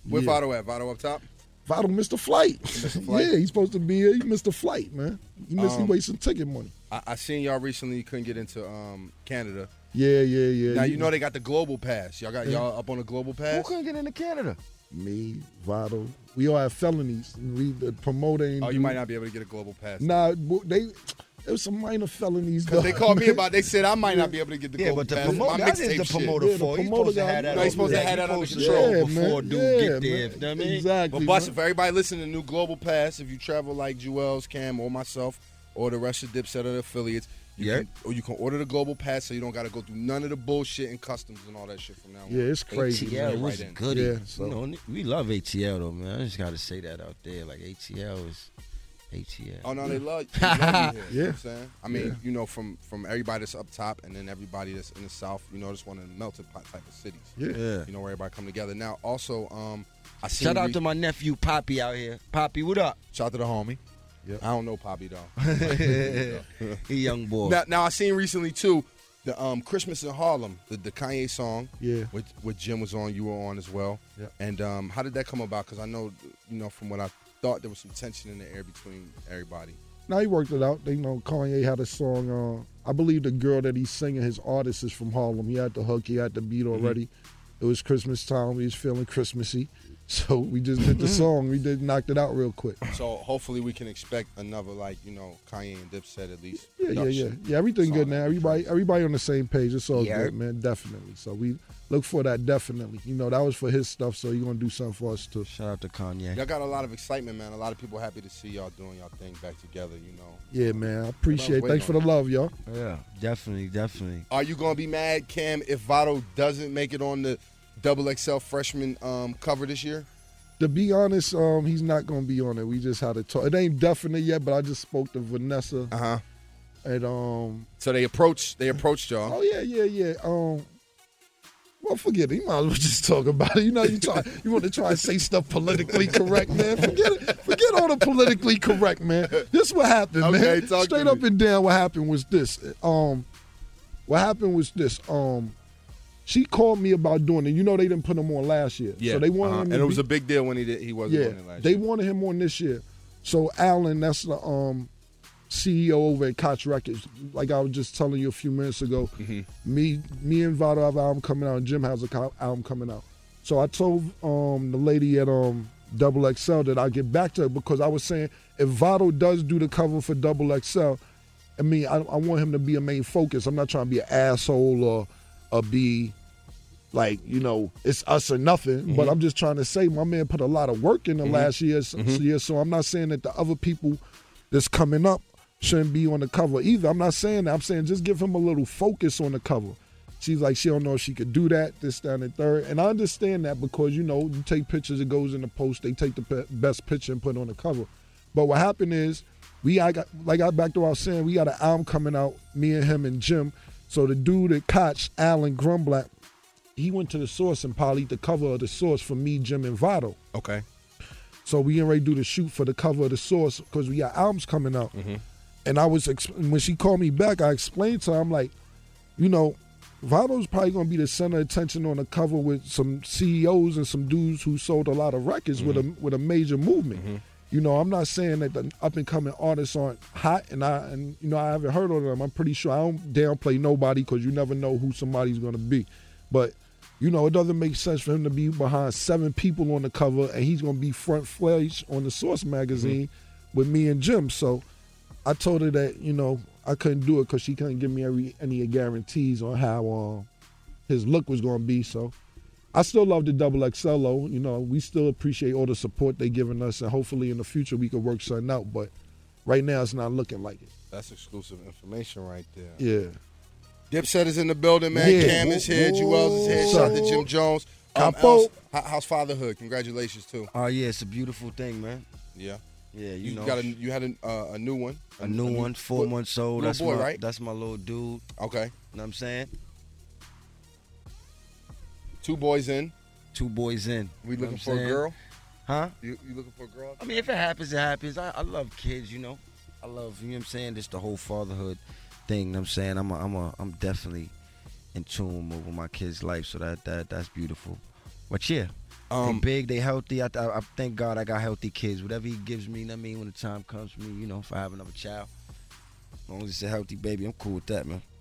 Where Votto at? Votto up top? Votto missed the flight. Flight? Yeah, he's supposed to be here. He missed the flight, man. He wasted ticket money. I seen y'all recently. You couldn't get into Canada. Yeah. Now you know they got the global pass. Y'all up on the global pass? Who couldn't get into Canada? Me, Votto. We all have felonies. The promoter ain't you might not be able to get a global pass. Nah, there was some minor felonies. Because they called me about. They said I might not be able to get the global pass. Yeah, but that is the promoter for. He's supposed to have that. He's supposed to have that under control before dude get there. You know what I mean? Exactly. But if everybody listening to New Global Pass, if you travel like Jewels, Cam, or myself, or the rest of Dipset or the affiliates, you can order the Global Pass so you don't got to go through none of the bullshit and customs and all that shit from now on. Yeah, it's crazy. ATL was good. Yeah, so. You know, we love ATL though, man. I just got to say that out there. Like ATL is ATL. Oh no, they love you here. Yeah. You know what I'm saying? I mean, you know, from everybody that's up top and then everybody that's in the South, you know, just one of the melting pot type of cities. Yeah. You know, where everybody come together. Now, also, I see. Shout out to my nephew Poppy out here. Poppy, what up? Shout out to the homie. Yep. I don't know Poppy though. He young boy. Now I seen recently too the Christmas in Harlem, the Kanye song. Yeah. With Jim was on, you were on as well. Yeah. And how did that come about? Because I know, you know, from what I thought, there was some tension in the air between everybody. Now he worked it out. Kanye had a song. I believe the girl that he's singing, his artist is from Harlem. He had the hook, he had the beat already. It was Christmas time. He was feeling Christmassy. So we just did the song. We knocked it out real quick. So hopefully we can expect another, like, you know, Kanye and Dipset at least. Yeah. Everything good now. Everybody on the same page. It's all good, man. Definitely. So we look for that, definitely. You know, that was for his stuff, so he's going to do something for us, too. Shout out to Kanye. Y'all got a lot of excitement, man. A lot of people happy to see y'all doing y'all thing back together, you know. Yeah, man. I appreciate it. Thanks for the love, y'all. Yeah, definitely. Are you going to be mad, Cam, if Votto doesn't make it on the XXL freshman cover this year? To be honest, he's not going to be on it. We just had a talk. It ain't definite yet, but I just spoke to Vanessa. Uh-huh. And so they approached y'all. Oh yeah. Well, forget it. You might as well just talk about it. You know, you want to try and say stuff politically correct, man. Forget it. Forget all the politically correct, man. This is what happened, man. Straight up and down, what happened was this. She called me about doing it. You know, they didn't put him on last year. Yeah. So they wanted him to and it was a big deal when he wasn't on it last year. They wanted him on this year. So Alan, that's the CEO over at Koch Records. Like I was just telling you a few minutes ago, me and Votto have an album coming out, and Jim has an album coming out. So I told the lady at Double XL that I'd get back to her because I was saying if Votto does do the cover for Double XL, I mean, I want him to be a main focus. I'm not trying to be an asshole or be like, you know, it's us or nothing. But I'm just trying to say my man put a lot of work in the last year, so I'm not saying that the other people that's coming up shouldn't be on the cover either. I'm not saying that. I'm saying just give him a little focus on the cover. She's like, she don't know if she could do that, this, that, and the third. And I understand that because, you know, you take pictures, it goes in the post, they take the best picture and put it on the cover. But what happened is, back to what I was saying, we got an album coming out, me and him and Jim. So the dude at Koch, Alan Grumblatt, he went to the Source and polyed the cover of the Source for me, Jim, and Votto. Okay. So we getting ready to do the shoot for the cover of the Source because we got albums coming out. And I was when she called me back, I explained to her, I'm like, you know, Votto's probably going to be the center of attention on the cover with some CEOs and some dudes who sold a lot of records with a major movement. You know, I'm not saying that the up-and-coming artists aren't hot, and you know, I haven't heard of them. I'm pretty sure I don't downplay nobody because you never know who somebody's going to be. But, you know, it doesn't make sense for him to be behind 7 people on the cover and he's going to be front flash on the Source magazine with me and Jim. So I told her that, you know, I couldn't do it because she couldn't give me any guarantees on how his look was going to be. So I still love the Double XL, though. You know, we still appreciate all the support they're giving us, and hopefully in the future we could work something out. But right now it's not looking like it. That's exclusive information right there. Yeah. Dipset is in the building, man. Yeah. Cam is here. Jewels is here. Shout out to Jim Jones. How's fatherhood? Congratulations, too. Oh, yeah, it's a beautiful thing, man. Yeah. Yeah, you know. You had a new one. A new one, 4 months old. Little boy, right? That's my little dude. Okay. You know what I'm saying? 2 boys in. 2 boys in. We looking for a girl? Huh? You looking for a girl? I mean, if it happens, it happens. I love kids, you know. I love, you know what I'm saying, just the whole fatherhood thing, you know what I'm saying? I'm definitely in tune with my kids' life, so that's beautiful. But yeah, They big, they healthy. I thank God I got healthy kids. Whatever he gives me, you know what I mean, when the time comes for me, you know, if I have another child, as long as it's a healthy baby, I'm cool with that, man.